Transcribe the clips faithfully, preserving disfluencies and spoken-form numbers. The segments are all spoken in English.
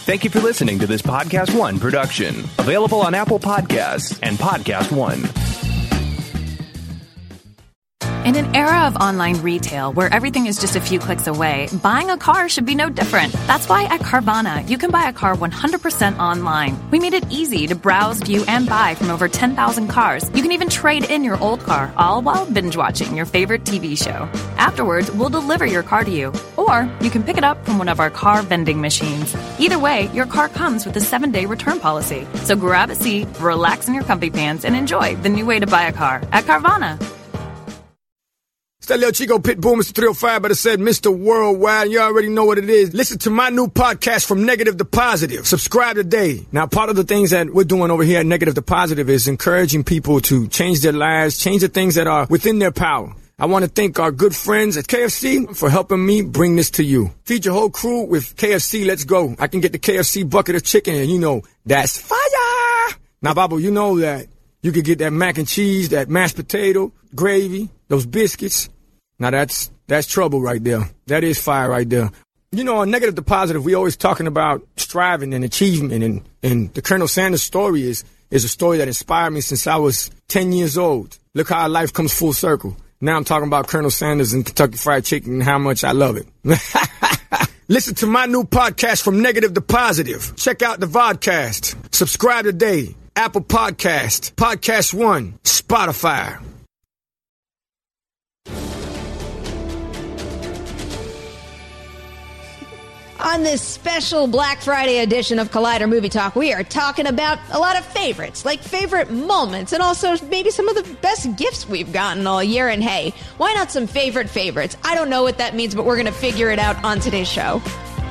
Thank you for listening to this Podcast One production. Available on Apple Podcasts and Podcast One. In an era of online retail where everything is just a few clicks away, buying a car should be no different. That's why at Carvana, you can buy a car one hundred percent online. We made it easy to browse, view, and buy from over ten thousand cars. You can even trade in your old car, all while binge-watching your favorite T V show. Afterwards, we'll deliver your car to you. Or you can pick it up from one of our car vending machines. Either way, your car comes with a seven-day return policy. So grab a seat, relax in your comfy pants, and enjoy the new way to buy a car at Carvana. It's that little Chico Pitbull, Mister three oh five, but it said Mister Worldwide, and you already know what it is. Listen to my new podcast, From Negative to Positive. Subscribe today. Now, part of the things that we're doing over here at Negative to Positive is encouraging people to change their lives, change the things that are within their power. I want to thank our good friends at K F C for helping me bring this to you. Feed your whole crew with K F C. Let's go. I can get the K F C bucket of chicken, and you know, that's fire. Now, Babu, you know that you could get that mac and cheese, that mashed potato, gravy, those biscuits. Now, that's that's trouble right there. That is fire right there. You know, on Negative to Positive, we always talking about striving and achievement, and, and the Colonel Sanders story is, is a story that inspired me since I was ten years old. Look how life comes full circle. Now I'm talking about Colonel Sanders and Kentucky Fried Chicken and how much I love it. Listen to my new podcast, From Negative to Positive. Check out the vodcast. Subscribe today. Apple Podcast, Podcast One, Spotify. On this special Black Friday edition of Collider Movie Talk, we are talking about a lot of favorites, like favorite moments, and also maybe some of the best gifts we've gotten all year. And hey, why not some favorite favorites? I don't know what that means, but we're going to figure it out on today's show.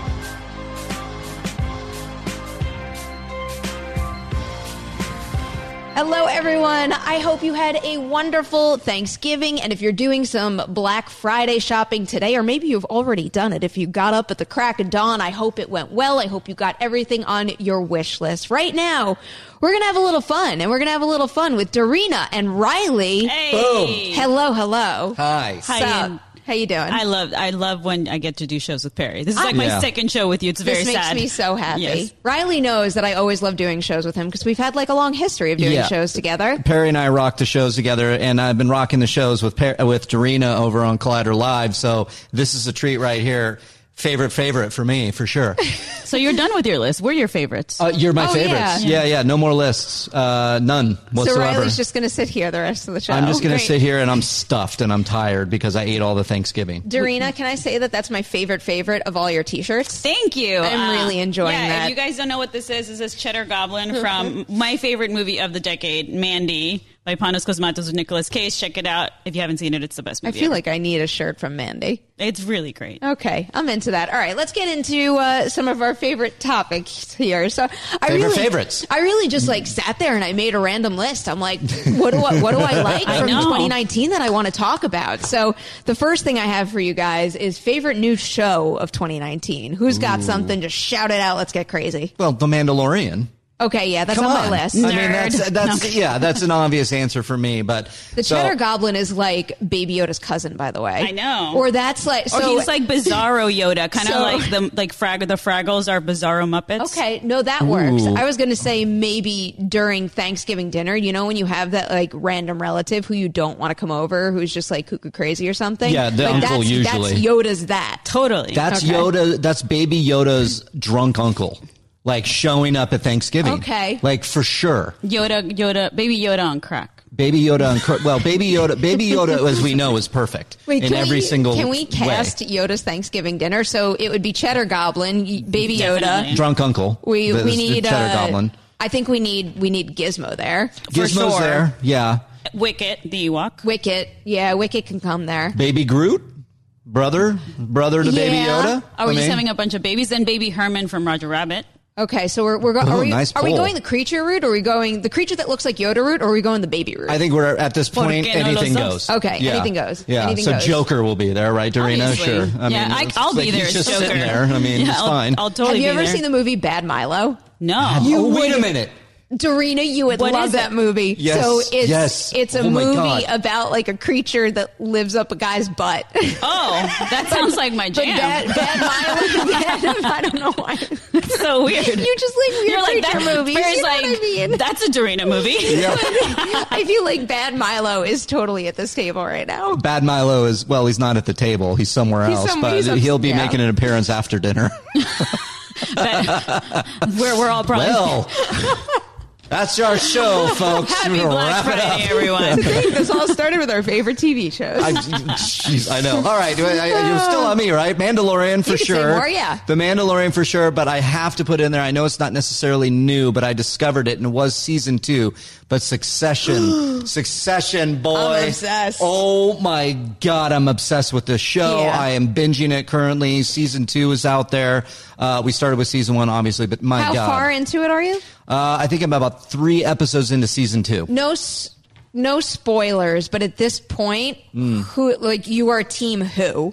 Hello, everyone. I hope you had a wonderful Thanksgiving. And if you're doing some Black Friday shopping today, or maybe you've already done it, if you got up at the crack of dawn, I hope it went well. I hope you got everything on your wish list. Right now, we're going to have a little fun, and we're going to have a little fun with Darina and Riley. Hey. Boom. Hello, hello. Hi. So, Hi. how you doing? I love I love when I get to do shows with Perry. This is like I, my yeah. second show with you. It's very this makes sad. me so happy. Yes. Riley knows that I always love doing shows with him because we've had like a long history of doing Yeah. shows together. Perry and I rock the shows together, and I've been rocking the shows with per- with Darina over on Collider Live, so this is a treat right here. Favorite, favorite for me, for sure. So you're done with your list. We're your favorites. Uh, you're my Oh, favorites. yeah. Yeah. yeah, no more lists. Uh, none whatsoever. So Riley's just going to sit here the rest of the show. I'm just going to Great. sit here, and I'm stuffed, and I'm tired because I ate all the Thanksgiving. Darina, can I say that that's my favorite favorite of all your T-shirts? Thank you. I'm really enjoying yeah, that. If you guys don't know what this is, this is Cheddar Goblin from my favorite movie of the decade, Mandy, by Panos Cosmatos with Nicolas Cage. Check it out. If you haven't seen it, it's the best I movie feel ever. like I need a shirt from Mandy. It's really great. Okay, I'm into that. All right, let's get into uh, some of our favorite topics here. So, I Favorite really, favorites. I really just like sat there and I made a random list. I'm like, what do I, what do I like I from know. twenty nineteen that I want to talk about? So, the first thing I have for you guys is favorite new show of twenty nineteen. Who's got something? Just shout it out. Let's get crazy. Well, The Mandalorian. Okay, yeah, that's Come on, on. my list. I mean, that's, that's No. yeah, that's an obvious answer for me, but The so- Cheddar Goblin is like Baby Yoda's cousin, by the way. I know. Or that's like Or so. he's like Bizarro Yoda, kind of So- like the like Frag the Fraggles are Bizarro Muppets. Okay, no, that works. Ooh. I was going to say maybe during Thanksgiving dinner, you know, when you have that like random relative who you don't want to come over, who's just like cuckoo crazy or something. Yeah, the like, uncle that's, usually. That's Yoda's that. Totally. That's Okay. Yoda. That's Baby Yoda's drunk uncle, like showing up at Thanksgiving. Okay. like for sure. Yoda, Yoda, Baby Yoda on crack. Baby Yoda. On, cr- well, Baby Yoda. Baby Yoda, as we know, is perfect Wait, in can every we, single Can we cast way. Yoda's Thanksgiving dinner? So it would be Cheddar Goblin, y- Baby Definitely. Yoda. Drunk uncle. We the, we the need Cheddar uh, Goblin. I think we need we need Gizmo there. For Gizmo's sure. there. Yeah. Wicket, the Ewok. Wicket, yeah, Wicket can come there. Baby Groot. Brother. Brother to Baby Yeah. Yoda. Are we I just mean, having a bunch of babies? Then Baby Herman from Roger Rabbit. Okay, so we're we're going. Ooh, Are we nice are we poll. going the creature route? Or are we going the creature that looks like Yoda route? Or are we going the baby route? I think we're at this point. Porque no Anything los goes. dos. Okay, Yeah. anything goes. Yeah. Anything so goes. Joker will be there, right, Darina? Obviously. Sure. I Yeah, mean, I- it's I'll like be there He's as just Joker. sitting there. I mean, Yeah, it's I'll, fine. I'll totally Have you be ever there. seen the movie Bad Milo? No. oh, wait a minute. Dorina, you would What love is that it? movie. Yes, so it's yes. it's a Oh my movie God. about like a creature that lives up a guy's butt. Oh, that sounds like my But jam. bad, bad Milo, bad, I don't know why. It's so weird. You just like weird You're like creature that. movies. Barry's You know like, what I mean? that's a Dorina movie. I feel like Bad Milo is totally at this table right now. Bad Milo is, well, he's not at the table. He's somewhere He's else, some- but he's up- he'll be yeah. making an appearance after dinner. Where we're all probably. Well, that's our show, folks. Happy We'll Black wrap it Friday, up. everyone. This all started with our favorite T V shows. I, geez, I know. All right, I, I, you're still on me, right? Mandalorian for You can say sure. more, yeah. The Mandalorian for sure, but I have to put in there. I know it's not necessarily new, but I discovered it and it was season two. But Succession, Succession, boy, I'm obsessed. Oh my God, I'm obsessed with this show. Yeah. I am binging it currently. Season two is out there. Uh, we started with season one, obviously, but my How God, far into it are you? uh, I think I'm about three episodes into season two. No, s- no spoilers. But at this point, Hmm. who like you are team who?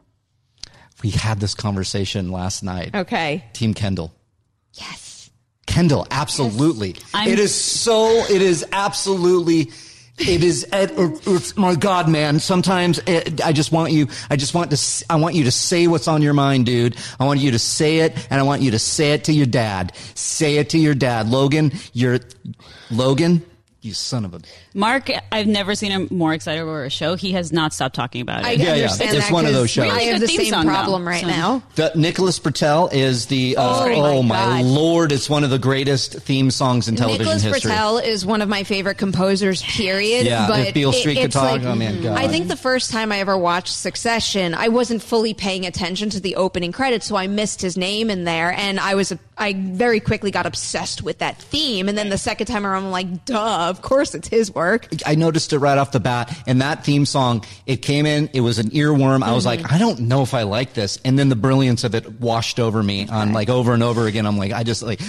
We had this conversation last night. Okay. Team Kendall. Yes. Kendall, absolutely. I'm- It is so, it is absolutely, it is, it, it's, my God, man, sometimes it, I just want you, I just want to, s- I want you to say what's on your mind, dude. I want you to say it, and I want you to say it to your dad. Say it to your dad. Logan, you're, Logan, you son of a... Mark, I've never seen him more excited over a show. He has not stopped talking about it. I Yeah, yeah. understand It's that one of 'cause those shows. I Really have good the theme same song, though. problem right So- now. The, Nicholas Patel is the, uh, Oh, oh, my my God. Lord, it's one of the greatest theme songs in television Nicholas history. Patel is one of my favorite composers, period. Yeah, but if Beale it- Street could it's talk, like- oh, man, God. I think the first time I ever watched Succession, I wasn't fully paying attention to the opening credits, so I missed his name in there, and I was I very quickly got obsessed with that theme. And then the second time around, I'm like, duh, of course it's his work. I noticed it right off the bat, and that theme song, it came in, it was an earworm. I was Mm-hmm. like, I don't know if I like this. And then the brilliance of it washed over me on like over and over again. I'm like, I just like, So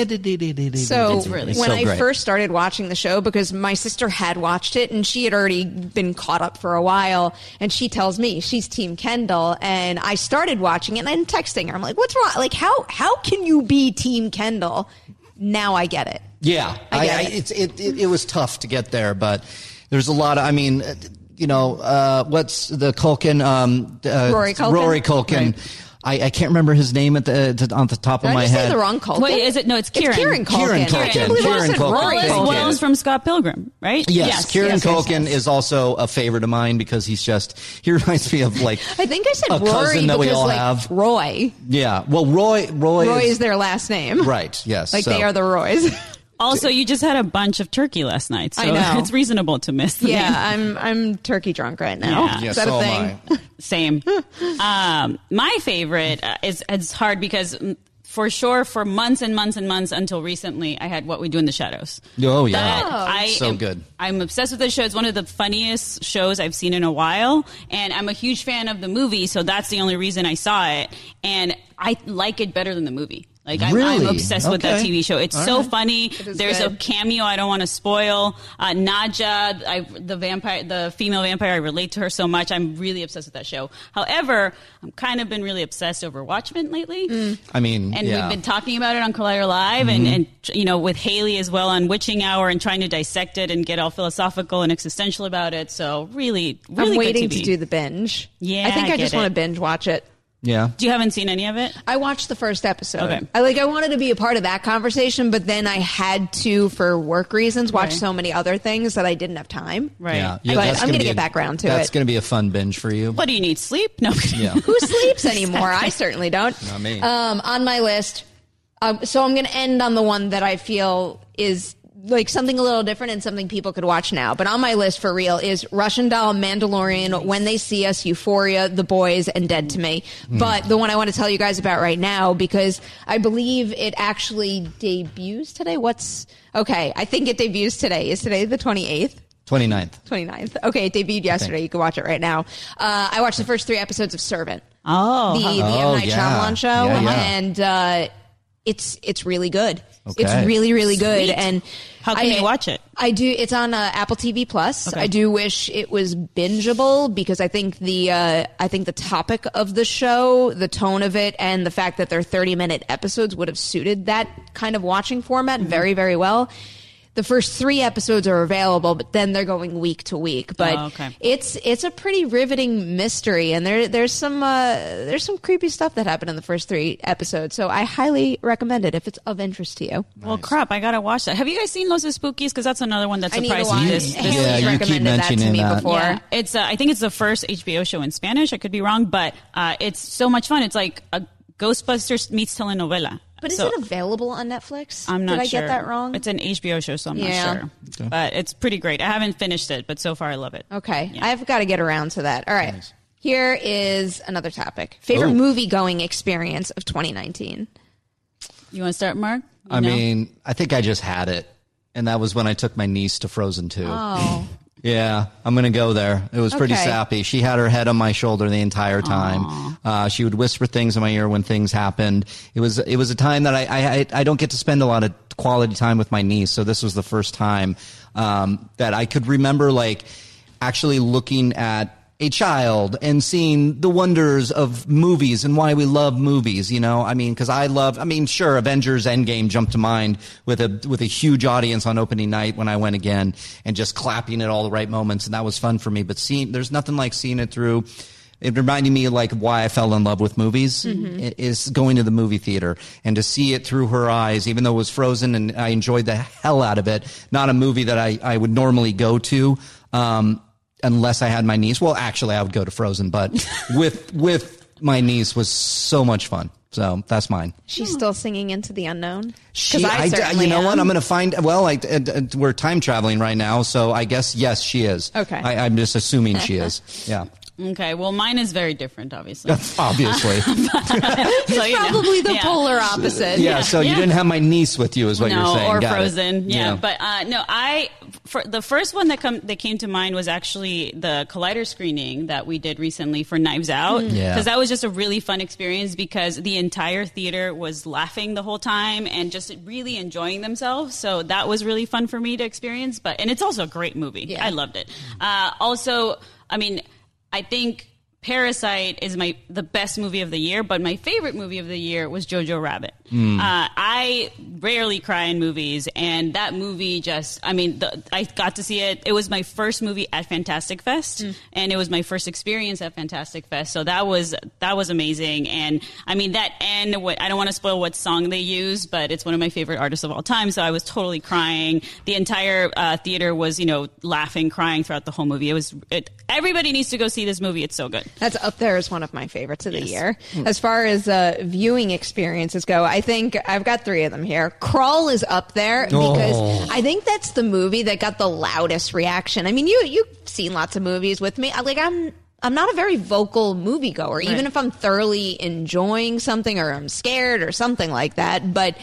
it's really when so I great. first started watching the show, because my sister had watched it and she had already been caught up for a while, and she tells me she's Team Kendall, and I started watching it and I'm texting her. I'm like, what's wrong? Like, how how can you be Team Kendall? Now I get it. Yeah, I I get I, it. it's, it, it, it was tough to get there, but there's a lot of, I mean, uh, you know, uh, what's the Culkin, um, uh, Rory Culkin? Rory Culkin. Right. I, I can't remember his name at the, to, on the top Did of I my just head. say the wrong Culkin? Wait, is it- no, it's Kieran. It's Kieran Culkin. Kieran I can't Culkin. believe I Kieran said Culkin. Rory Thank you. Culkin. Wells from Scott Pilgrim, right? Yes, Kieran yes, yes, Culkin yes. is also a favorite of mine because he's just, he reminds me of like, I think I said a Rory cousin that because we all like have. Roy. Yeah, well, Roy, Roy, Roy is, is their last name. right. Yes, Like so- they are the Roys. Also, you just had a bunch of turkey last night, so I know. it's reasonable to miss the Yeah, name. I'm I'm turkey drunk right now. Yeah. Yeah, Is that so a am thing? I. Same. um, my favorite uh, is it's hard because mm, for sure for months and months and months until recently I had What We Do in the Shadows. Oh yeah, That I so am- good. I'm obsessed with this show. It's one of the funniest shows I've seen in a while, and I'm a huge fan of the movie, so that's the only reason I saw it. And I like it better than the movie. Like I'm, Really? I'm obsessed with that Okay. T V show. It's All so right. funny. is There's a good. cameo I don't want to spoil. Uh, Nadja, I, the vampire, the female vampire, I relate to her so much. I'm really obsessed with that show. However, I'm kind of been really obsessed over Watchmen lately. I mean, And yeah. we've been talking about it on Collider Live, and, and you know, with Haley as well on Witching Hour, and trying to dissect it and get all philosophical and existential about it. So really, really I'm waiting good T V. to do the binge. Yeah, I think I, I just get want to it. binge watch it. yeah. You haven't seen any of it? I watched the first episode. Okay. I like I wanted to be a part of that conversation, but then I had to, for work reasons, watch Right. so many other things that I didn't have time. Right. Yeah, But that's I'm gonna be get a- back around to That's it. going to be a fun binge for you. What do you need? Sleep? No. Yeah. Who sleeps anymore? I certainly don't. Not me. Um, on my list, um, so I'm going to end on the one that I feel is like something a little different and something people could watch now. But on my list for real is Russian Doll, Mandalorian, When They See Us, Euphoria, The Boys, and Dead to Me. But the one I want to tell you guys about right now, because I believe it actually debuts today. What's okay? I think it debuts today. Is today the twenty-eighth? twenty-ninth. twenty-ninth. Okay, it debuted yesterday. You can watch it right now. Uh, I watched the first three episodes of Servant. Oh. The, the Oh, M. Night yeah. Shyamalan show. Yeah, yeah. And uh, it's it's really good. Okay. It's really really good. Sweet. And how can I, you watch it? I do. It's on uh, Apple T V Plus. Okay. I do wish it was bingeable because I think the uh, I think the topic of the show, the tone of it, and the fact that they're thirty minute episodes would have suited that kind of watching format mm-hmm. very very well. The first three episodes are available, but then they're going week to week. But oh, okay. it's it's a pretty riveting mystery, and there there's some uh, there's some creepy stuff that happened in the first three episodes. So I highly recommend it if it's of interest to you. Nice. Well, crap, I gotta watch that. Have you guys seen Los Spookies? Because that's another one that surprised me. This, this yeah, you keep mentioning that. To me that. Before. Yeah. It's uh, I think it's the first H B O show in Spanish. I could be wrong, but uh, it's so much fun. It's like a Ghostbusters meets telenovela. But is so, it available on Netflix? I'm not Did I sure. get that wrong? It's an H B O show, so I'm yeah. not sure. Okay. But it's pretty great. I haven't finished it, but so far I love it. Okay. Yeah. I've got to get around to that. All right. Nice. Here is another topic. Favorite Ooh. movie-going experience of twenty nineteen. You want to start, Mark? You I know? mean, I think I just had it. And that was when I took my niece to Frozen two. Oh. Yeah, I'm going to go there. It was pretty okay. sappy. She had her head on my shoulder the entire time. Uh, she would whisper things in my ear when things happened. It was it was a time that I, I I don't get to spend a lot of quality time with my niece, so this was the first time um, that I could remember like actually looking at a child and seeing the wonders of movies and why we love movies, you know, I mean, because I love, I mean, sure, Avengers Endgame jumped to mind with a with a huge audience on opening night when I went again and just clapping at all the right moments, and that was fun for me. But seeing, there's nothing like seeing it through. It reminded me like why I fell in love with movies mm-hmm. is going to the movie theater and to see it through her eyes, even though it was Frozen and I enjoyed the hell out of it. Not a movie that I, I would normally go to. Um, Unless I had my niece. Well, actually, I would go to Frozen, but with with my niece was so much fun. So that's mine. She's still singing Into the Unknown? She, I, I certainly you know am. what? I'm going to find. Well, I, uh, uh, we're time traveling right now, so I guess yes, she is. Okay. I, I'm just assuming she is. Yeah. Okay, well, mine is very different, obviously. Obviously. so, it's probably know, the yeah. polar opposite. Yeah, so yeah. you didn't have my niece with you is what no, you're saying. or Got Frozen. Yeah. yeah. But uh, no, I, for, the first one that, come, that came to mind was actually the Collider screening that we did recently for Knives Out. Because yeah. that was just a really fun experience because the entire theater was laughing the whole time and just really enjoying themselves. So that was really fun for me to experience. But And it's also a great movie. Yeah. I loved it. Uh, also, I mean, I think Parasite is my the best movie of the year, but my favorite movie of the year was Jojo Rabbit. Mm. Uh, I rarely cry in movies, and that movie just, I mean, the, I got to see it. It was my first movie at Fantastic Fest, mm. and it was my first experience at Fantastic Fest, so that was that was amazing. And, I mean, that end, what, I don't want to spoil what song they use, but it's one of my favorite artists of all time, so I was totally crying. The entire uh, theater was, you know, laughing, crying throughout the whole movie. It was, it, everybody needs to go see this movie. It's so good. That's up there as one of my favorites of the yes. year. As far as uh, viewing experiences go, I think I've got three of them here. Crawl is up there because oh. I think that's the movie that got the loudest reaction. I mean, you, you've seen lots of movies with me. I, like, I'm... I'm not a very vocal moviegoer, right. even if I'm thoroughly enjoying something or I'm scared or something like that. But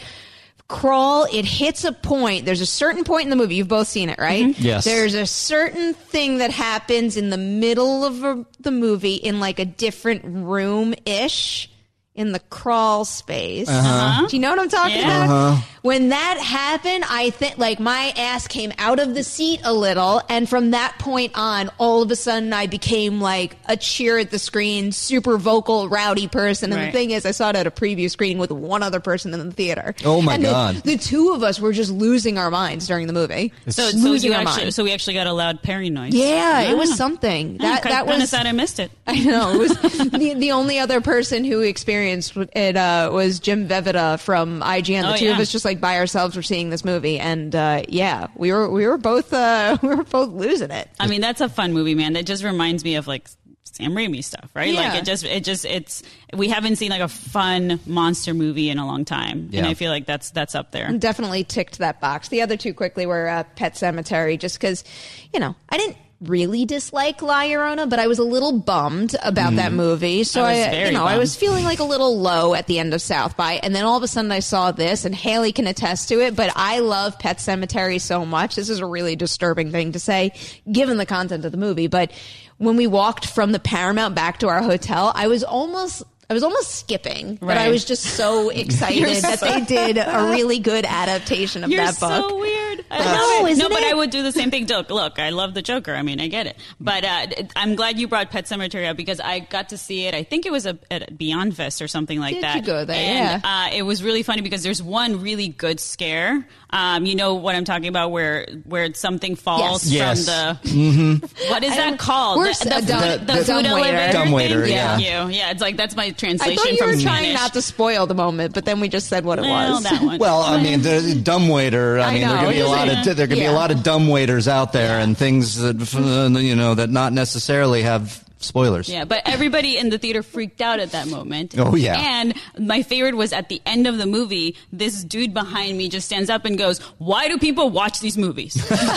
Crawl, it hits a point. There's a certain point in the movie. You've both seen it, right? Mm-hmm. Yes. There's a certain thing that happens in the middle of a, the movie in like a different room-ish in the crawl space. Uh-huh. Do you know what I'm talking Yeah. about? Uh-huh. When that happened, I think like my ass came out of the seat a little, and from that point on, all of a sudden I became like a cheer at the screen, super vocal, rowdy person. And Right. the thing is, I saw it at a preview screening with one other person in the theater. Oh my and God. The, the two of us were just losing our minds during the movie. So, so, losing you our actually, minds. so we actually got a loud Perry noise. Yeah, it was Ah. something. Ah, That that kinda was sad I missed it. I know. It was the the only other person who experienced it uh, was Jim Vevita from I G N. The Oh, two yeah. of us just like by ourselves were seeing this movie, and uh, yeah, we were we were both uh, we were both losing it. I mean, that's a fun movie, man. That just reminds me of like Sam Raimi stuff, right? Yeah. Like it just, it just, it's, we haven't seen like a fun monster movie in a long time. Yeah. And I feel like that's, that's up there. Definitely ticked that box. The other two quickly were uh, Pet Sematary, just because, you know, I didn't really dislike La Llorona, but I was a little bummed about mm. that movie. So I was I, very you know, bummed. I was feeling like a little low at the end of South by, and then all of a sudden I saw this, and Haley can attest to it. But I love Pet Sematary so much. This is a really disturbing thing to say, given the content of the movie. But when we walked from the Paramount back to our hotel, I was almost I was almost skipping, but Right. I was just so excited that so- they did a really good adaptation of You're that book. so weird. I I love know, it. isn't no, but it? I would do the same thing. Look, look, I love the Joker. I mean, I get it. But uh, I'm glad you brought Pet Sematary up because I got to see it. I think it was a, at Beyond Fest or something like Did that. you go there? And, Yeah. uh, it was really funny because there's one really good scare. Um, you know what I'm talking about, where where something falls Yes. from Yes. the. Mm-hmm. What is I that don't- called? Where's the, the, a dumb- food- the the food dumb waiter. elevator. Dumb waiter, thing? yeah. Thank you. Yeah, it's like that's my I translation thought you from were Spanish. trying not to spoil the moment, but then we just said what it Well, was. that one. Well, I mean, the dumb waiter. I, I mean, there know, could be a lot isn't of there could be Yeah. a lot of dumb waiters out there, and things that uh, you know that not necessarily have spoilers. Yeah, but everybody in the theater freaked out at that moment. Oh, yeah. And my favorite was at the end of the movie, this dude behind me just stands up and goes, "Why do people watch these movies?"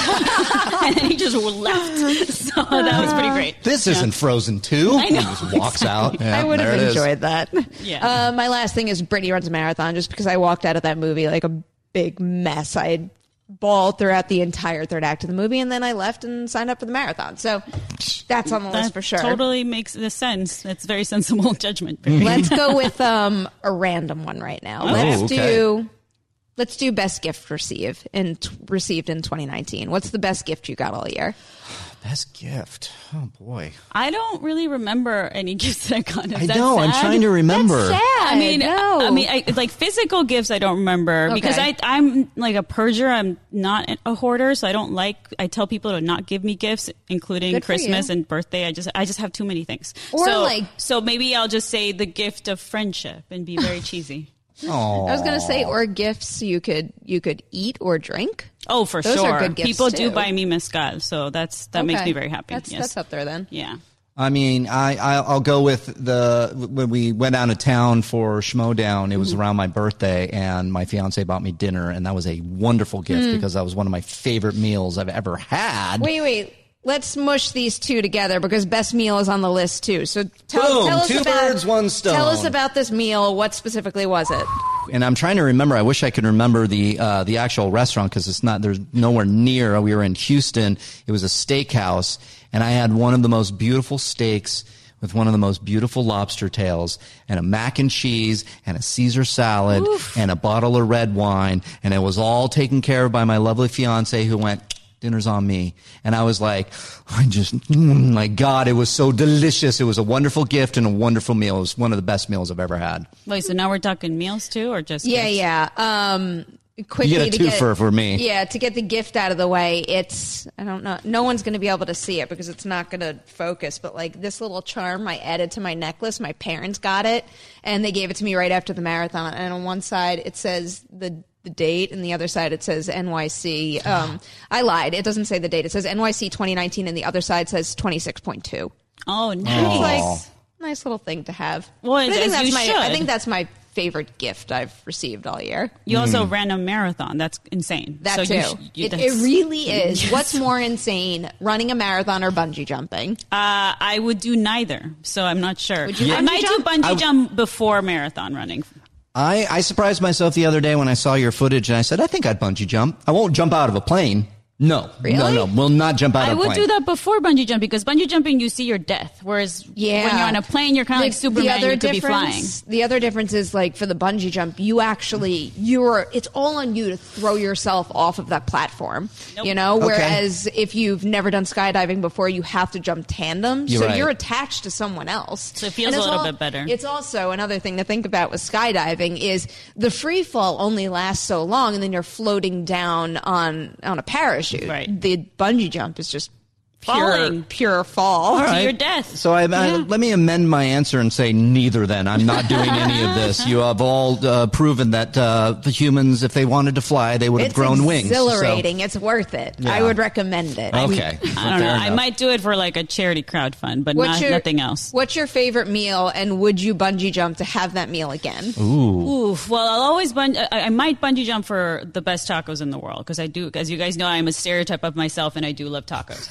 And then he just left. So that was pretty great. This isn't Frozen two. I know. He just walks out. Yeah, I would have there it is. enjoyed that. Yeah. Uh, my last thing is Brittany runs a marathon just because I walked out of that movie like a big mess. I had bawled throughout the entire third act of the movie, and then I left and signed up for the marathon. So that's on the That list for sure. totally makes the sense. It's very sensible judgment. Let's go with um, a random one right now. Let's okay. do let's do best gift received in t- received in twenty nineteen. What's the best gift you got all year? Best gift. Oh boy. I don't really remember any gifts that I got. Is I that know. I'm sad? trying to remember. That's sad. I mean, no. I mean, I, like physical gifts, I don't remember because Okay. I, I'm like a purger. I'm not a hoarder, so I don't like. I tell people to not give me gifts, including Good for Christmas you. and birthday. I just, I just have too many things. Or, so, like- so maybe I'll just say the gift of friendship and be very cheesy. Oh. I was gonna say, or gifts you could you could eat or drink. Oh, for Those sure. are good gifts, People do too. buy me mezcal, so that's that makes Okay. me very happy. That's yes. that's up there then. Yeah. I mean, I, I I'll go with the when we went out of town for Schmodown. It was Mm-hmm. around my birthday, and my fiance bought me dinner, and that was a wonderful gift Mm. because that was one of my favorite meals I've ever had. Wait, wait. Let's mush these two together because best meal is on the list too. So tell, Boom, tell us two about, birds, one stone. Tell us about this meal. What specifically was it? And I'm trying to remember. I wish I could remember the uh, the actual restaurant because it's not. There's nowhere near. We were in Houston. It was a steakhouse, and I had one of the most beautiful steaks with one of the most beautiful lobster tails and a mac and cheese and a Caesar salad and a bottle of red wine, and it was all taken care of by my lovely fiance who went, "Dinner's on me." And I was like, I just, mm, my God, it was so delicious. It was a wonderful gift and a wonderful meal. It was one of the best meals I've ever had. Wait, so now we're talking meals too, or just Yeah, gifts? yeah. Um, quickly You get a to get, twofer for me. Yeah, to get the gift out of the way, it's I don't know. No one's going to be able to see it because it's not going to focus. But like this little charm, I added to my necklace. My parents got it, and they gave it to me right after the marathon. And on one side it says the. the date, and the other side it says N Y C. Um, I lied. It doesn't say the date. It says N Y C twenty nineteen, and the other side says twenty-six point two. Oh, It's nice. like nice little thing to have. Well, But I think as that's you my. should. I think that's my favorite gift I've received all year. You also ran a marathon. That's insane. That so too. You sh- you- it, it that's- really is. Yes. What's more insane, running a marathon or bungee jumping? Uh, I would do neither, so I'm not sure. Would you I bungee might jump? do bungee I- jump before marathon running. I, I surprised myself the other day when I saw your footage, and I said, I think I'd bungee jump. I won't jump out of a plane. No. Really? No, no. Will not jump out I of a would plane. do that before bungee jumping because bungee jumping you see your death, whereas Yeah. when you're on a plane, you're kind of like Superman. You could be flying. difference, the other difference is like for the bungee jump, you actually you're it's all on you to throw yourself off of that platform. Nope. You know, Okay. whereas if you've never done skydiving before, you have to jump tandem, You're so right. you're attached to someone else. So it feels And a it's little al- bit better. It's also another thing to think about with skydiving is the free fall only lasts so long, and then you're floating down on on a parachute. Right. The bungee jump is just pure Falling. pure fall. All To right. your death. So I, I, let me amend my answer and say neither then. I'm not doing any of this. You have all uh, proven that uh, the humans, if they wanted to fly, they would have It's grown wings. So- exhilarating. It's worth it. Yeah. I would recommend it. Okay. I don't know. I might do it for like a charity crowd fund, but What's not your, nothing else. What's your favorite meal, and would you bungee jump to have that meal again? Oof. Well, I'll always bungee. I, I might bungee jump for the best tacos in the world because I do. As you guys know, I'm a stereotype of myself, and I do love tacos. Where are But,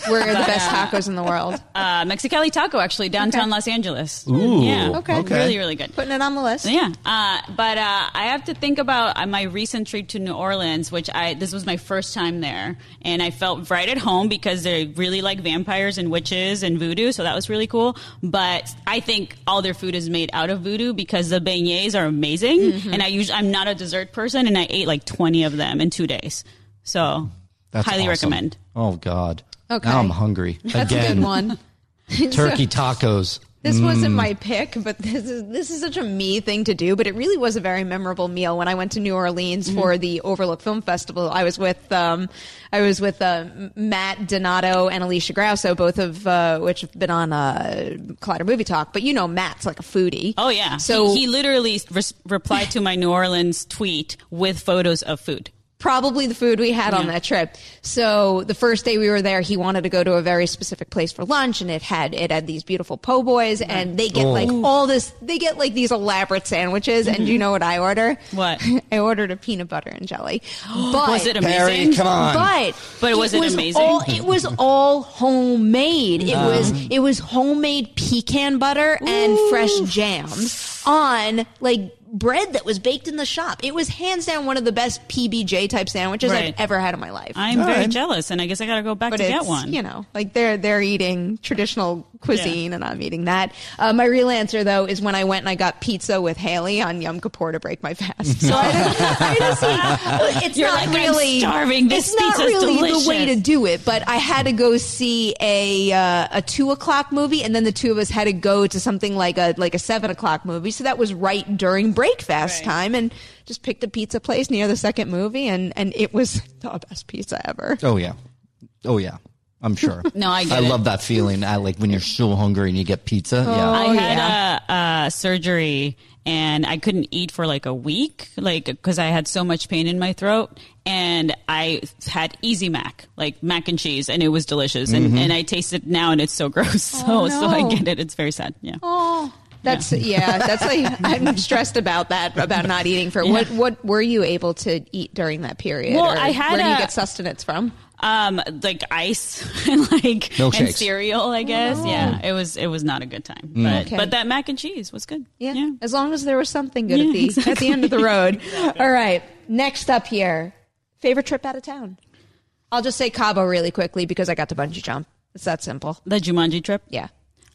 the best tacos in the world? Uh, Mexicali Taco, actually, downtown Okay. Los Angeles. Ooh, yeah, okay. okay. really, really good. Putting it on the list. Yeah, uh, but uh, I have to think about uh, my recent trip to New Orleans, which I this was my first time there, and I felt right at home because they really like vampires and witches and voodoo, so that was really cool. But I think all their food is made out of voodoo because the beignets are amazing, Mm-hmm. and I usually I'm not a dessert person, and I ate like twenty of them in two days. So That's highly awesome. recommend. Oh God. Okay. Now I'm hungry. That's Again. a good one. Turkey tacos. This wasn't my pick, but this is this is such a me thing to do. But it really was a very memorable meal when I went to New Orleans Mm-hmm. for the Overlook Film Festival. I was with um, I was with uh, Matt Donato and Alicia Grauso, both of uh, which have been on uh, Collider Movie Talk. But you know, Matt's like a foodie. Oh yeah, So he, he literally res- replied to my New Orleans tweet with photos of food. probably the food we had on Yeah. that trip. So the first day we were there, he wanted to go to a very specific place for lunch, and it had it had these beautiful po' boys, and they get like all this. They get like these elaborate sandwiches, and you know what I order? What? I ordered a peanut butter and jelly. But Was it Barry, amazing? come on. But But was it amazing? All, it was all homemade. It was it was homemade pecan butter and fresh jams on like bread that was baked in the shop. It was hands down one of the best P B J type sandwiches Right. I've ever had in my life. I'm All very right. jealous, and I guess I got to go back but to it's, get one. you know, like they're they're eating traditional cuisine, and I'm eating that. Uh, my real answer, though, is when I went and I got pizza with Haley on Yom Kippur to break my fast. So I didn't, I didn't see, it's You're not like, "I'm really starving. This it's not pizza's really delicious." the way to do it. But I had to go see a uh, a two o'clock movie, and then the two of us had to go to something like a like a seven o'clock movie. So that was right during break fast Right. time, and just picked a pizza place near the second movie, and and it was the best pizza ever. Oh yeah. Oh yeah. I'm sure. No, I get I it. love that feeling. I like when you're so hungry and you get pizza. yeah. I Oh, had yeah. a, a surgery, and I couldn't eat for like a week, like because I had so much pain in my throat. And I had Easy Mac, like mac and cheese, and it was delicious. And, Mm-hmm. and I taste it now, and it's so gross. So Oh, so I no. get it. It's very sad. Yeah. Oh, that's yeah. That's like I'm stressed about that about not eating for what what were you able to eat during that period? Well, Or I had where do you a- get sustenance from? Um, like ice and like and Milkshakes. cereal, I guess. Yeah, it was it was not a good time, but Okay. but that mac and cheese was good. Yeah, as long as there was something good Yeah, at the exactly. at the end of the road. All right, next up here, favorite trip out of town. I'll just say Cabo really quickly because I got to bungee jump. It's that simple. The Jumanji trip, Yeah.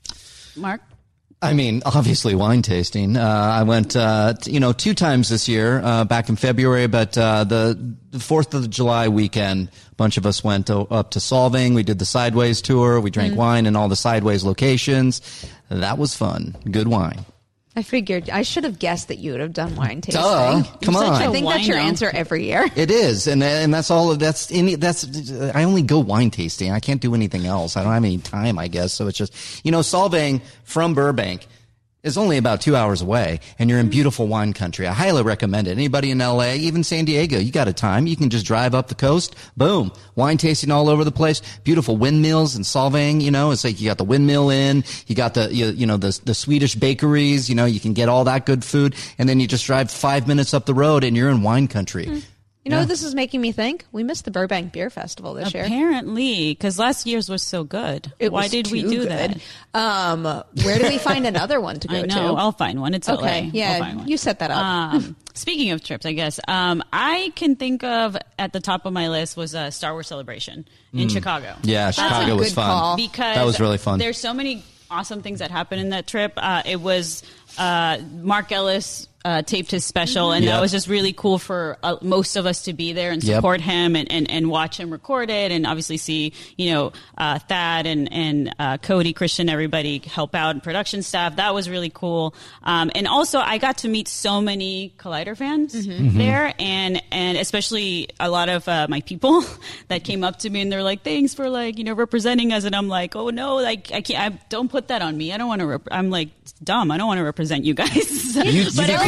Mark. I mean, obviously wine tasting. Uh, I went, uh, t- you know, two times this year, uh, back in February, but, uh, the, the fourth of July weekend, a bunch of us went to, up to Solvang. We did the Sideways tour. We drank wine in all the Sideways locations. That was fun. Good wine. I figured I should have guessed that you would have done wine tasting. Duh. Come You're such on. I think that's your wino. answer every year. It is, and and that's all. That's any. That's I only go wine tasting. I can't do anything else. I don't have any time, I guess. So it's just you know, Solvang from Burbank is only about two hours away, and you're in beautiful wine country. I highly recommend it. Anybody in L A, even San Diego, you got a time. You can just drive up the coast. Boom, wine tasting all over the place. Beautiful windmills in Solvang. You know, it's like you got the windmill inn. You got the you, you know the the Swedish bakeries. You know, you can get all that good food, and then you just drive five minutes up the road, and you're in wine country. You know what this is making me think? We missed the Burbank Beer Festival this year. Apparently, because last year's was so good. It Why was did we too do good. that? Um, where do we find another one to go I to? know. I'll find one. It's L A. Okay, I'll yeah, find one. you set that up. Um, speaking of trips, I guess um, I can think of at the top of my list was a Star Wars Celebration in Chicago. Yeah, Chicago a was good fun. call. Because That was really fun. There's so many awesome things that happened in that trip. Uh, it was uh, Mark Ellis uh, taped his special, and Yep. that was just really cool for uh, most of us to be there and Yep. support him and, and, and watch him record it, and obviously see you know uh, Thad and and uh, Cody, Christian, everybody help out and production staff. That was really cool. Um, and also, I got to meet so many Collider fans Mm-hmm. there, and and especially a lot of uh, my people that came up to me and they're like, "Thanks for like you know representing us." And I'm like, "Oh no, like I can't. I, don't put that on me. I don't want to. Rep- I'm like dumb. I don't want to represent you guys." You, you But did everybody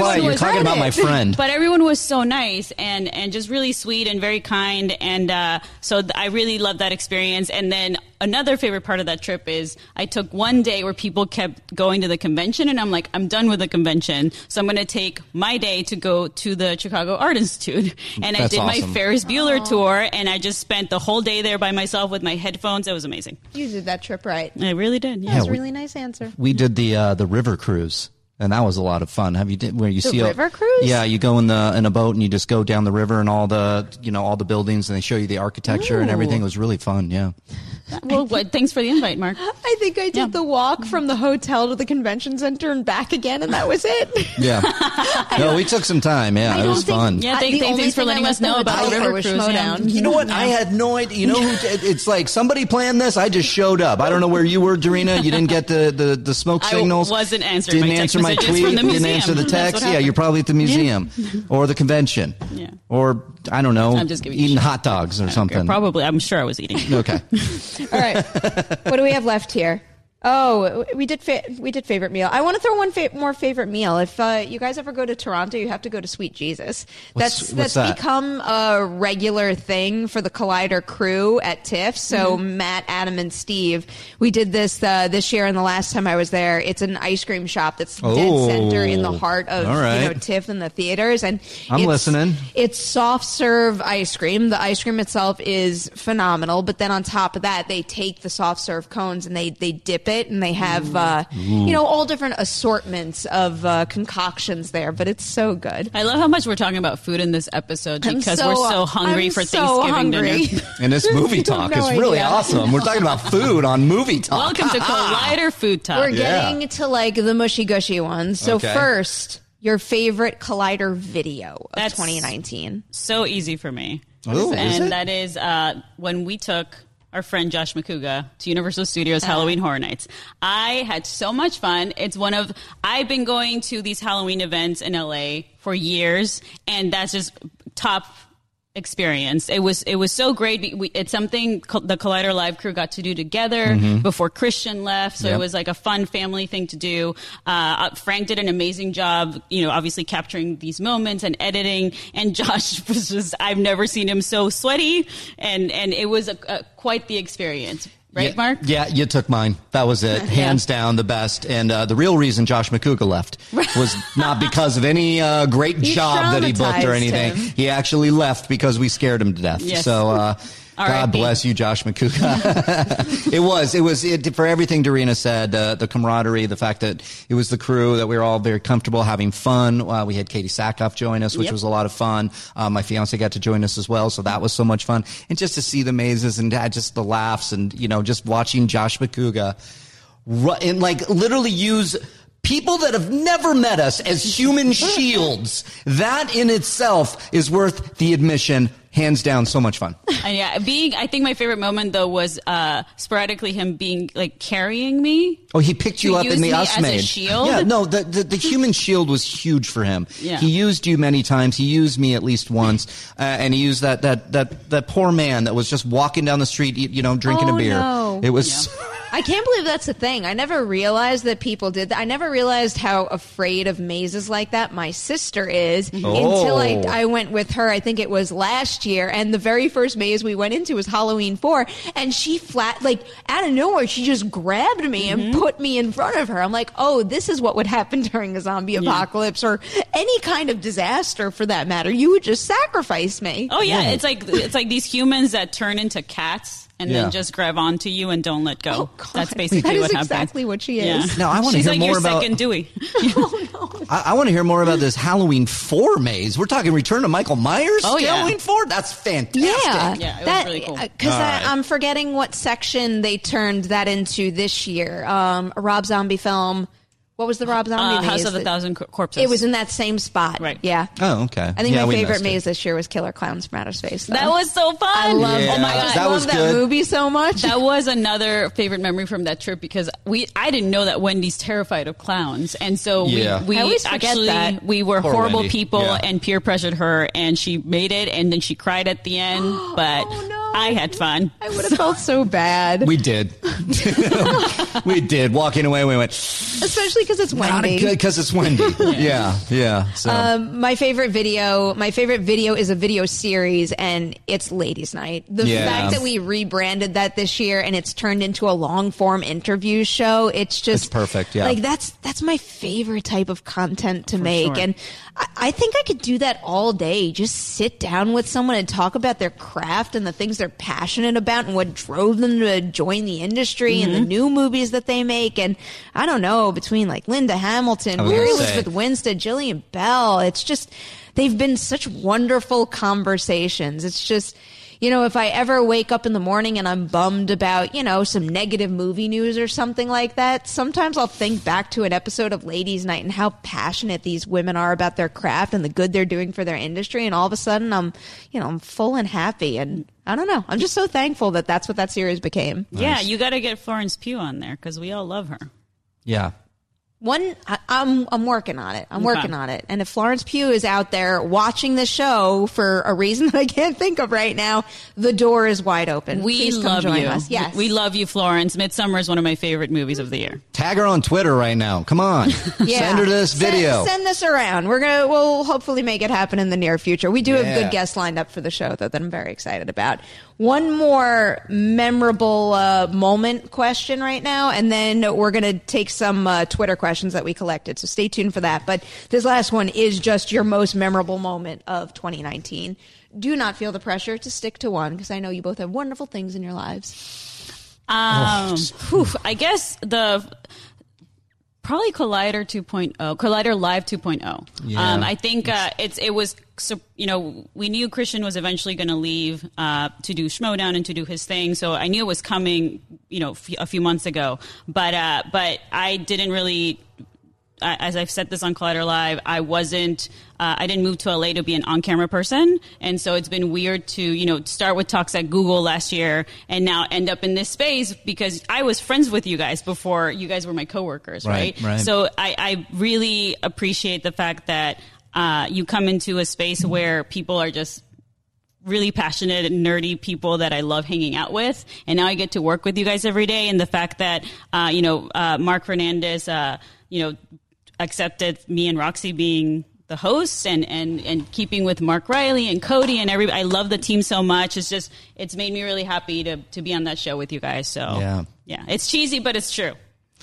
quiet. You're talking about my friend. But everyone was so nice and, and just really sweet and very kind. And uh, so th- I really loved that experience. And then another favorite part of that trip is I took one day where people kept going to the convention, and I'm like, I'm done with the convention. So I'm going to take my day to go to the Chicago Art Institute. And That's I did awesome. my Ferris Bueller tour, and I just spent the whole day there by myself with my headphones. It was amazing. You did that trip right. I really did. Yeah. That was a we- really nice answer. We did the uh, the river cruise, and that was a lot of fun. Have you did where you The see river a, cruise? Yeah, you go in the in a boat and you just go down the river and all the you know all the buildings, and they show you the architecture and Ooh. everything. It was really fun. Yeah. Well, what, thanks for the invite, Mark. I think I did Yeah. the walk from the hotel to the convention center and back again, and that was it. Yeah. No, we took some time. Yeah, I it don't was think- fun. Yeah, I- thank, the thank, only thanks for thing I letting left us know the about hotel the for river was cruise. Yeah. Schmoedown. You know what? I had no idea. You know who? It's like somebody planned this. I just showed up. I don't know where you were, Dorina. You didn't get the, the, the smoke I signals. wasn't answering Didn't my text answer my messages tweet. from the Didn't museum. answer the That's text. what Yeah, happened. you're probably at the museum or the convention. Yeah. Or I don't know, I'm just giving you eating shit. hot dogs or something. Probably. I'm sure I was eating. Okay. All right. What do we have left here? Oh, we did fa- we did favorite meal. I want to throw one fa- more favorite meal. If uh, you guys ever go to Toronto, you have to go to Sweet Jesus. What's- That's what's that's that? become a regular thing for the Collider crew at TIFF. So Mm-hmm. Matt, Adam, and Steve, we did this uh, this year, and the last time I was there, it's an ice cream shop that's Oh. dead center in the heart of All right. you know TIFF and the theaters. And I'm it's- listening. It's soft serve ice cream. The ice cream itself is phenomenal, but then on top of that, they take the soft serve cones and they they dip it, and they have uh, you know all different assortments of uh, concoctions there. But it's so good. I love how much we're talking about food in this episode I'm because so- we're so hungry I'm for so Thanksgiving hungry. dinner. And this movie You talk have is no really idea. awesome. We're talking about food on movie talk. Welcome to Collider Food Talk. We're Yeah. getting to like the mushy gushy ones. So Okay. first, your favorite Collider video of That's- twenty nineteen. So easy for me. Oh, and is it? that is uh, when we took our friend Josh McCouga to Universal Studios Halloween Horror Nights. I had so much fun. It's one of, I've been going to these Halloween events in L A for years, and that's just top experience. It was it was so great. We, it's something co- the Collider Live crew got to do together before Christian left, so Yep. it was like a fun family thing to do. Uh, Frank did an amazing job, you know, obviously capturing these moments and editing. And Josh was just, I've never seen him so sweaty, and and it was a, a, quite the experience. Right, yeah, Mark? Yeah, you took mine. That was it. Hands down, the best. And uh, the real reason Josh McCouga left was not because of any uh, great You job that he booked or traumatized anything. him. He actually left because we scared him to death. Yes. So, uh, R I P God bless you, Josh McCouga. it was, it was, it, for everything Dorina said, uh, the camaraderie, the fact that it was the crew, that we were all very comfortable having fun. Uh, we had Katie Sackhoff join us, which Yep. was a lot of fun. Uh, my fiance got to join us as well, so that was so much fun. And just to see the mazes and uh, just the laughs and, you know, just watching Josh McCouga ru- and like literally use people that have never met us as human shields. That in itself is worth the admission. Hands down, so much fun. And yeah, being, I think my favorite moment though was uh, sporadically him being like carrying me. Oh, he picked you To up use in the me us as a made. shield? Yeah, no, the, the the human shield was huge for him. Yeah. He used you many times. He used me at least once, uh, and he used that that that that poor man that was just walking down the street, you know, drinking Oh, a beer. no. It was. I can't believe that's a thing. I never realized that people did that. I never realized how afraid of mazes like that my sister is Oh. until I, I went with her. I think it was last year, and the very first maze we went into was Halloween four, and she flat, like, out of nowhere, she just grabbed me and put me in front of her. I'm like, oh, this is what would happen during a zombie apocalypse or any kind of disaster for that matter. You would just sacrifice me. Oh yeah, it's like it's like these humans that turn into cats and Yeah. then just grab onto you and don't let go. Oh, God. That's basically That is what happens. exactly what she Yeah. is. Now, I wanna She's hear like more your about- second Dewey. I, I want to hear more about this Halloween four maze. We're talking Return to Michael Myers. Oh, yeah. Halloween four. That's fantastic. Yeah, Yeah, it was that, really cool. Because All right. I'm forgetting what section they turned that into this year. Um, a Rob Zombie film. What was the Rob Zombie Uh, maze? House of a that- Thousand Cor- Corpses. It was in that same spot. Right. Yeah. Oh, okay. I think Yeah, my we favorite missed it. maze this year was Killer Clowns from Outer Space. though. That was so fun. I love. Yeah, oh my god, that I was love good. that movie so much. That was another favorite memory from that trip because we I didn't know that Wendy's terrified of clowns, and so Yeah. we, we I always forget actually that. we were Poor horrible Wendy. people Yeah. and peer pressured her, and she made it, and then she cried at the end. But Oh, no. I had fun. I would have felt so bad. We did. We did. Walking away, we went. Especially because it's Wendy. Because it's Wendy. yeah, yeah. So. Um, my favorite video, my favorite video is a video series, and it's Ladies Night. The Yeah. fact that we rebranded that this year and it's turned into a long form interview show, it's just It's perfect, yeah. Like that's that's my favorite type of content to make, sure. and I, I think I could do that all day. Just sit down with someone and talk about their craft and the things they're passionate about and what drove them to join the industry Mm-hmm. and the new movies that they make. And I don't know, between like Linda Hamilton, I was Mary gonna say. Elizabeth Winstead, Jillian Bell, it's just, they've been such wonderful conversations. It's just, you know, if I ever wake up in the morning and I'm bummed about, you know, some negative movie news or something like that, sometimes I'll think back to an episode of Ladies Night and how passionate these women are about their craft and the good they're doing for their industry. And all of a sudden I'm, you know, I'm full and happy. And I don't know. I'm just so thankful that that's what that series became. Yeah, you got to get Florence Pugh on there because we all love her. yeah. One, I, I'm I'm working on it. I'm Okay. working on it. And if Florence Pugh is out there watching the show for a reason that I can't think of right now, the door is wide open. We Please come love join you. us. Yes, We love you, Florence. Midsummer is one of my favorite movies of the year. Tag her on Twitter right now. Come on. Yeah. Send her this Send- video. Send, this around. We're gonna. We'll hopefully make it happen in the near future. We do Yeah. have good guests lined up for the show, though, that I'm very excited about. One more memorable uh, moment question right now, and then we're going to take some uh, Twitter questions that we collected. So stay tuned for that. But this last one is just your most memorable moment of twenty nineteen. Do not feel the pressure to stick to one, because I know you both have wonderful things in your lives. Um, whew, I guess the probably Collider two point oh, Collider Live two point oh. Yeah. Um, I think uh, it's it was so, you know, we knew Christian was eventually going to leave uh, to do Schmodown and to do his thing, so I knew it was coming, you know, f- a few months ago. But uh, but I didn't really. As I've said this on Collider Live, I wasn't, uh, I didn't move to L A to be an on-camera person. And so it's been weird to, you know, start with talks at Google last year and now end up in this space because I was friends with you guys before you guys were my coworkers, right? Right, right. So I, I really appreciate the fact that uh, you come into a space where people are just really passionate and nerdy people that I love hanging out with. And now I get to work with you guys every day. And the fact that, uh, you know, uh, Mark Fernandez, uh, you know, accepted me and Roxy being the hosts and, and, and keeping with Mark Riley and Cody and everybody. I love the team so much. It's just, it's made me really happy to, to be on that show with you guys. So Yeah. yeah, it's cheesy, but it's true.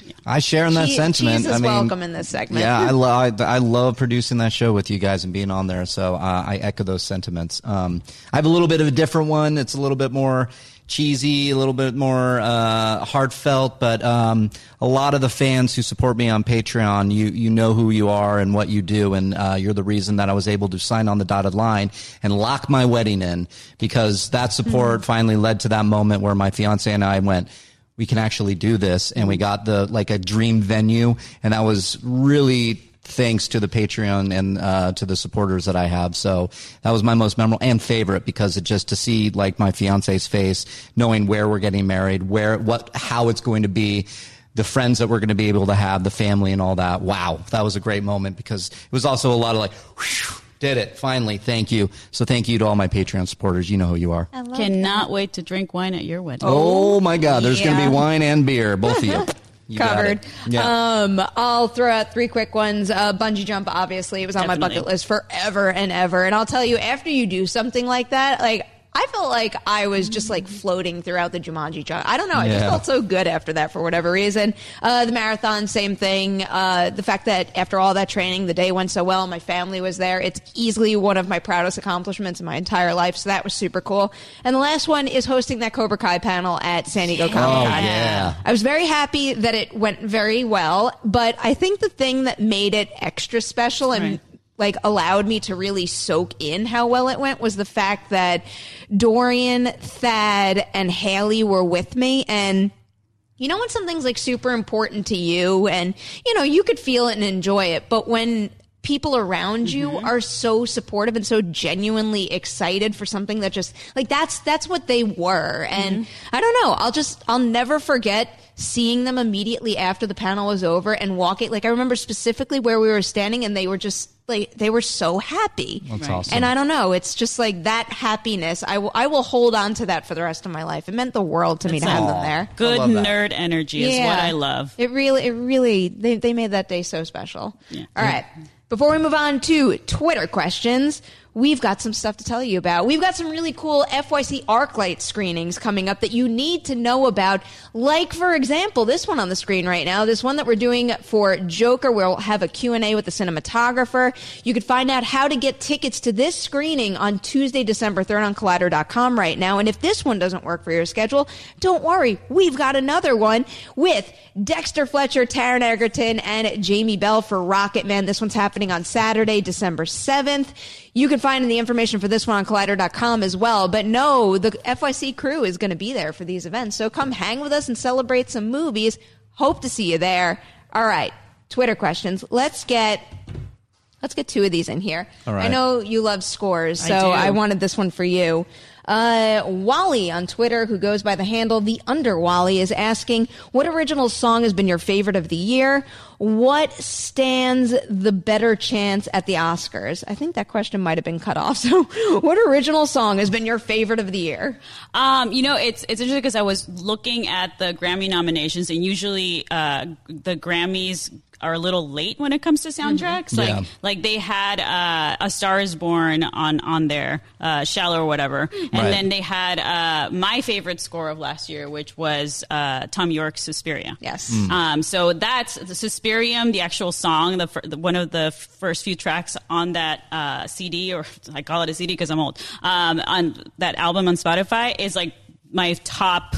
I share in that Cheese- sentiment. cheese is I mean, welcome in this segment. Yeah, I, lo- I, I love producing that show with you guys and being on there. So uh, I echo those sentiments. Um, I have a little bit of a different one. It's a little bit more cheesy, a little bit more uh, heartfelt, but um, a lot of the fans who support me on Patreon, you you know who you are and what you do, and uh, you're the reason that I was able to sign on the dotted line and lock my wedding in, because that support mm-hmm. finally led to that moment where my fiance and I went, we can actually do this, and we got the like a dream venue, and that was really thanks to the Patreon and uh, to the supporters that I have. So that was my most memorable and favorite, because it just to see like my fiance's face, knowing where we're getting married, where, what, how it's going to be, the friends that we're going to be able to have, the family and all that. Wow. That was a great moment, because it was also a lot of like, whew, did it finally. Thank you. So thank you to all my Patreon supporters. You know who you are. I love Cannot that. wait to drink wine at your wedding. Oh my God. There's going to Yeah. be wine and beer. Both of you. You got Covered. it. Yeah. Um, I'll throw out three quick ones. Uh, bungee jump, obviously, it was on my Definitely. bucket list forever and ever. And I'll tell you, after you do something like that, like, I felt like I was just like floating throughout the Jumanji jump. I don't know. I just Yeah. felt so good after that for whatever reason. Uh, the marathon, same thing. Uh, the fact that after all that training, the day went so well, my family was there. It's easily one of my proudest accomplishments in my entire life. So that was super cool. And the last one is hosting that Cobra Kai panel at San Diego Comic Con. Oh, yeah. I was very happy that it went very well, but I think the thing that made it extra special and Right. like allowed me to really soak in how well it went was the fact that Dorian, Thad, and Haley were with me. And you know when something's like super important to you and, you know, you could feel it and enjoy it, but when people around you Mm-hmm. are so supportive and so genuinely excited for something that just like that's that's what they were. And Mm-hmm. I don't know, I'll just I'll never forget seeing them immediately after the panel was over and walking. Like I remember specifically where we were standing and they were just like they were so happy. That's Right. awesome. And I don't know, it's just like that happiness. I will I will hold on to that for the rest of my life. It meant the world to me to have them there. Good love that. nerd energy is what I love. It really, it really, they, they made that day so special. Yeah. All right. Before we move on to Twitter questions, we've got some stuff to tell you about. We've got some really cool F Y C ArcLight screenings coming up that you need to know about. Like, for example, this one on the screen right now, this one that we're doing for Joker. We'll have a Q and A with the cinematographer. You can find out how to get tickets to this screening on Tuesday, December third on Collider dot com right now. And if this one doesn't work for your schedule, don't worry. We've got another one with Dexter Fletcher, Taron Egerton, and Jamie Bell for Rocketman. This one's happening on Saturday, December seventh. You can find the information for this one on Collider dot com as well. But no, the F Y C crew is going to be there for these events. So come hang with us and celebrate some movies. Hope to see you there. All right, Twitter questions. Let's get let's get two of these in here. All right. I know you love scores, I so do. I wanted this one for you. Uh, Wally on Twitter, who goes by the handle The Under Wally, is asking, what original song has been your favorite of the year? What stands the better chance at the Oscars? I think that question might have been cut off. So what original song has been your favorite of the year? Um, you know, it's it's interesting because I was looking at the Grammy nominations, and usually uh, the Grammys are a little late when it comes to soundtracks. Like Yeah. like they had uh, A Star Is Born on on there, uh, Shallow or whatever, and Right. then they had uh, my favorite score of last year, which was uh, Tom York's Suspiria. Yes. Um, so that's the Suspirium, the actual song, the, fir- the one of the first few tracks on that uh, C D, or I call it a C D because I'm old. Um, on that album on Spotify is like my top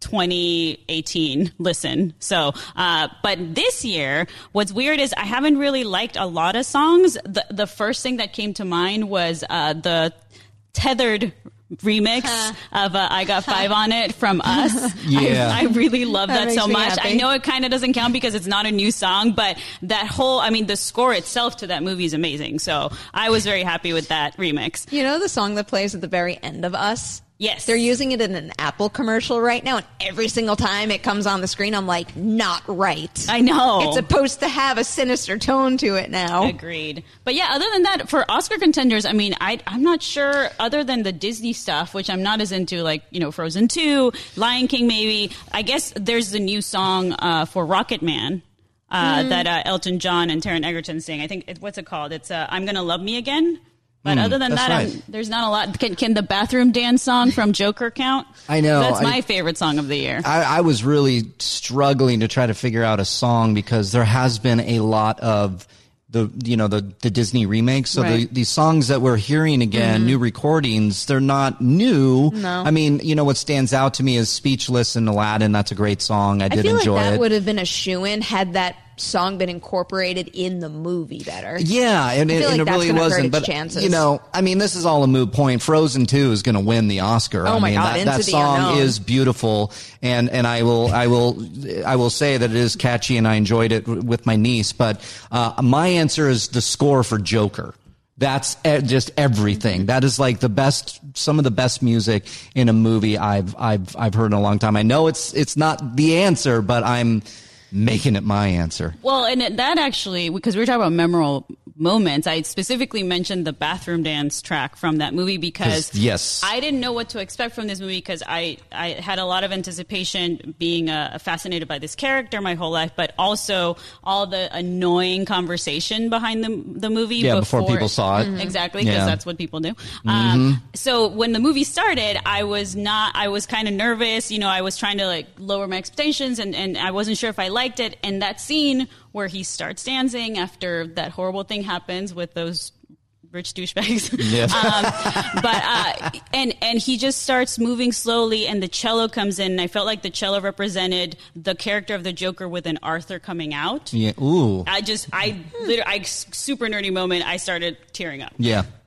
twenty eighteen listen. So, uh, but this year, what's weird is I haven't really liked a lot of songs. The the first thing that came to mind was uh, the Tethered remix of uh, I Got Five on It from Us. Yeah. I, I really love That that, makes so me much. happy. I know it kind of doesn't count because it's not a new song, but that whole, I mean, the score itself to that movie is amazing. So I was very happy with that remix. You know the song that plays at the very end of Us? Yes. They're using it in an Apple commercial right now, and every single time it comes on the screen, I'm like, not right. I know. It's supposed to have a sinister tone to it now. Agreed. But yeah, other than that, for Oscar contenders, I mean, I, I'm not sure, other than the Disney stuff, which I'm not as into, like, you know, Frozen two, Lion King maybe. I guess there's the new song uh, for Rocket Man. Uh, Mm-hmm. that uh, Elton John and Taron Egerton sing. I think, it, what's it called? It's uh, I'm Gonna Love Me Again. But other than that's that, right. I'm, there's not a lot. Can, can the bathroom dance song from Joker count? I know. That's I- my favorite song of the year. I, I was really struggling to try to figure out a song because there has been a lot of the, you know, the, the Disney remakes. So the, Right. these songs that we're hearing again, new recordings, they're not new. No. I mean, you know, what stands out to me is Speechless and Aladdin. That's a great song. I, I did feel enjoy like that it. would have been a shoo-in had that song been incorporated in the movie better. Yeah, and I it, feel like and it that's really gonna hurt wasn't. its But chances. you know, I mean, this is all a moot point. Frozen two is going to win the Oscar. Oh I my mean, God, that, Into that the song Unknown. is beautiful, and and I will I will I will say that it is catchy, and I enjoyed it w- with my niece. But uh, my answer is the score for Joker. That's e- just everything. That is like the best, some of the best music in a movie I've I've I've heard in a long time. I know it's it's not the answer, but I'm making it my answer. Well, and it- that actually, because we were talking about memorable moments, I specifically mentioned the bathroom dance track from that movie because 'Cause, yes. I didn't know what to expect from this movie because I, I had a lot of anticipation being uh, fascinated by this character my whole life, but also all the annoying conversation behind the, the movie. Yeah, before people saw it. Exactly, because Yeah. that's what people do. Um, so when the movie started, I was not, I was kind of nervous. You know, I was trying to like lower my expectations and, and I wasn't sure if I liked it. And that scene where he starts dancing after that horrible thing happens with those rich douchebags. Yeah. um, but, uh, and, and he just starts moving slowly and the cello comes in. And I felt like the cello represented the character of the Joker with an Arthur coming out. Yeah. Ooh. I just, I literally, I super nerdy moment. I started tearing up. Yeah.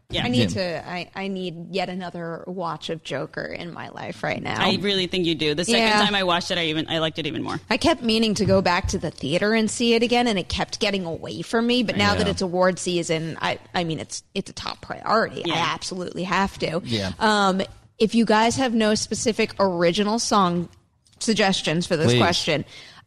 Yeah. I need Yeah. to. I, I need yet another watch of Joker in my life right now. I really think you do. The second Yeah. time I watched it, I even I liked it even more. I kept meaning to go back to the theater and see it again, and it kept getting away from me. But now Yeah. that it's award season, I I mean it's it's a top priority. Yeah. I absolutely have to. Yeah. Um, if you guys have no specific original song suggestions for this Please. question,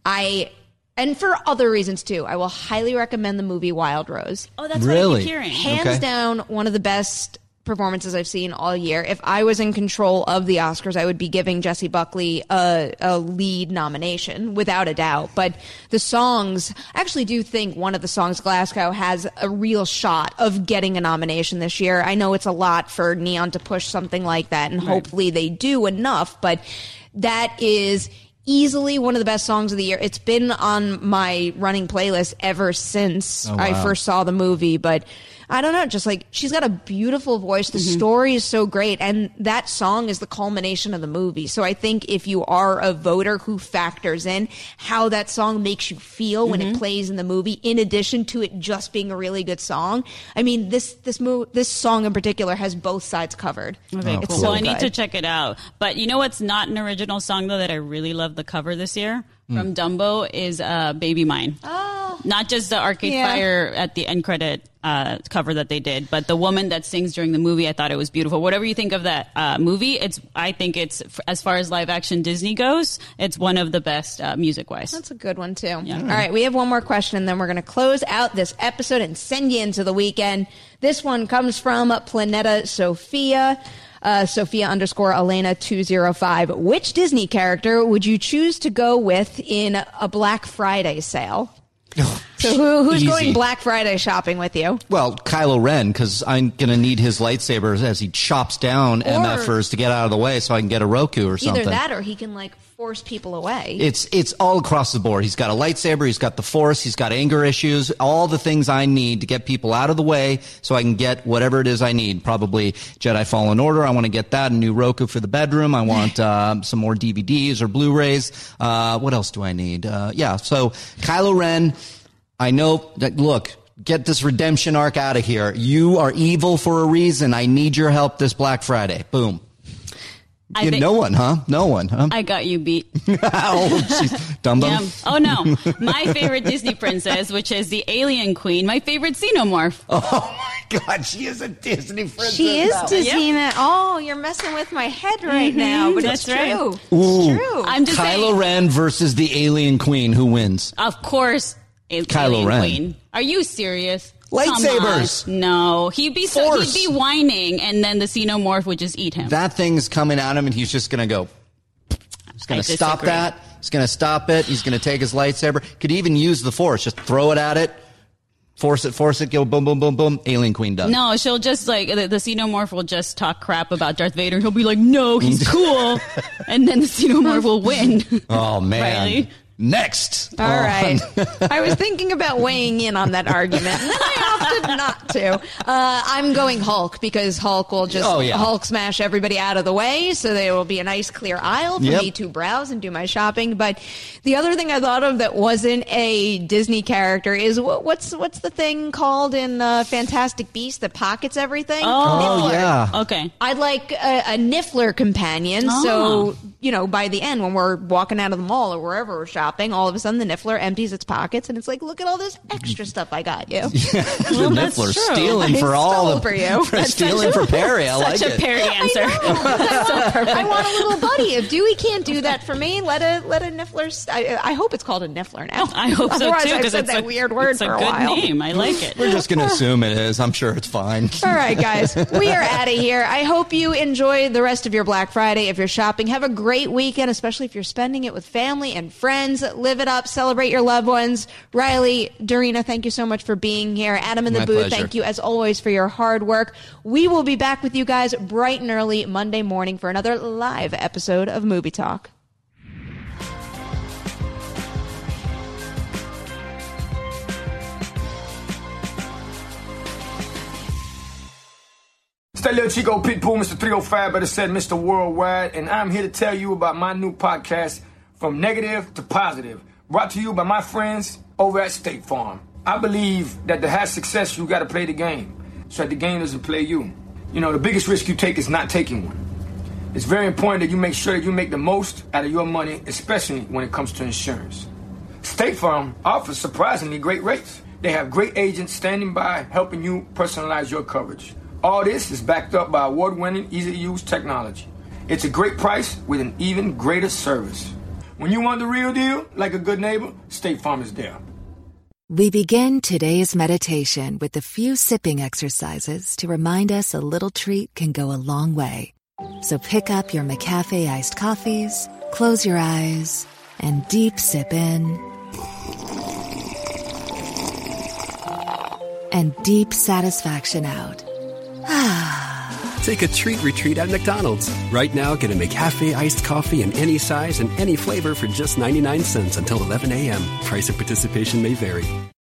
I. And for other reasons too, I will highly recommend the movie Wild Rose. Oh, that's what Really? I keep hearing. Hands Okay. down, one of the best performances I've seen all year. If I was in control of the Oscars, I would be giving Jessie Buckley a, a lead nomination, without a doubt. But the songs, I actually do think one of the songs, Glasgow, has a real shot of getting a nomination this year. I know it's a lot for Neon to push something like that, and hopefully they do enough, but that is easily one of the best songs of the year. It's been on my running playlist ever since Oh, wow. I first saw the movie, but I don't know, just like she's got a beautiful voice. The story is so great, and that song is the culmination of the movie. So I think if you are a voter who factors in how that song makes you feel when it plays in the movie, in addition to it just being a really good song, I mean, this this mo- this song in particular has both sides covered. Okay, Oh, cool. cool. So I need good. to check it out. But you know what's not an original song though that I really love the cover this year from Dumbo is uh, "Baby Mine." Oh, Not just the Arcade Yeah. Fire at the end credit uh, cover that they did, but the woman that sings during the movie. I thought it was beautiful. Whatever you think of that uh, movie, it's I think it's as far as live action Disney goes, it's one of the best uh, music wise. that's a good one too. All right, we have one more question, and then we're going to close out this episode and send you into the weekend. This one comes from Planeta Sophia. Uh, Sophia underscore Elena two zero five. Which Disney character would you choose to go with in a Black Friday sale? So who, who's Easy. going Black Friday shopping with you? Well, Kylo Ren, because I'm going to need his lightsabers as he chops down MFers to get out of the way so I can get a Roku or something. Either that or he can like force people away. It's it's all across the board. He's got a lightsaber, he's got the Force, he's got anger issues, all the things I need to get people out of the way so I can get whatever it is I need. Probably Jedi Fallen Order. I want to get that, a new Roku for the bedroom. I want uh, some more D V Ds or Blu-rays. Uh, what else do I need? Uh, yeah, so Kylo Ren, I know that, look, get this redemption arc out of here. You are evil for a reason. I need your help this Black Friday. Boom. I You, think- no one, huh? No one, huh? I got you beat. oh, she's Dumbo. Yeah. Oh no, my favorite Disney princess, which is the Alien Queen, my favorite Xenomorph. Oh my God, she is a Disney princess. She is now. Disney. Now. Oh, you're messing with my head right now, but it's That's right. true. Ooh. It's true. I'm just Kylo saying. Ren versus the Alien Queen. Who wins? Of course, it's Kylo Alien Ren. Queen. Are you serious? Lightsabers. Come on. No, he'd be so, Force. he'd be whining, and then the Xenomorph would just eat him. That thing's coming at him, and he's just going to go. He's going I to stop disagree. that. He's going to stop it. He's going to take his lightsaber. Could even use the Force. Just throw it at it. Force it, force it, go boom, boom, boom, boom. Alien Queen done. No, she'll just like the, the Xenomorph will just talk crap about Darth Vader, and he'll be like, "No, he's cool," and then the Xenomorph will win. Oh, man. Riley. Next. All Oh, right. I was thinking about weighing in on that argument, and then I opted not to. Uh, I'm going Hulk because Hulk will just Oh, yeah. Hulk smash everybody out of the way, so there will be a nice clear aisle for Yep. me to browse and do my shopping. But the other thing I thought of that wasn't a Disney character is what, what's what's the thing called in uh, Fantastic Beasts that pockets everything? Oh, Niffler. yeah. Okay. I'd like a, a Niffler companion, Oh. so, you know, by the end, when we're walking out of the mall or wherever we're shopping, all of a sudden the Niffler empties its pockets, and it's like, look at all this extra stuff I got you. The that's Niffler true. stealing I for all stole the for you. for That's stealing for Perry. I like Such a it. Perry answer. I, want, I want a little buddy. If Dewey can't do that for me, let a let a Niffler. St- I, I hope it's called a Niffler now. I hope so Otherwise, too, I've because said it's that a weird word it's a for a good while. name. I like it. We're just going to assume it is. I'm sure it's fine. All right, guys, we are out of here. I hope you enjoy the rest of your Black Friday. If you're shopping, have a great weekend, especially if you're spending it with family and friends. Live it up, celebrate your loved ones. Riley, Dorina, thank you so much for being here. Adam in the My booth, pleasure. thank you as always for your hard work. We will be back with you guys bright and early Monday morning for another live episode of Movie Talk. It's that little Chico Pitbull, Mister three oh five, better said Mister Worldwide, and I'm here to tell you about my new podcast, From Negative to Positive, brought to you by my friends over at State Farm. I believe that to have success, you got to play the game. so that the game doesn't play you. You know, the biggest risk you take is not taking one. It's very important that you make sure that you make the most out of your money, especially when it comes to insurance. State Farm offers surprisingly great rates. They have great agents standing by helping you personalize your coverage. All this is backed up by award-winning, easy-to-use technology. It's a great price with an even greater service. When you want the real deal, like a good neighbor, State Farm is there. We begin today's meditation with a few sipping exercises to remind us a little treat can go a long way. So pick up your McCafe iced coffees, close your eyes, and deep sip in. And deep satisfaction out. Take a treat retreat at McDonald's. Right now, get a McCafe iced coffee in any size and any flavor for just ninety-nine cents until eleven a.m. Price of participation may vary.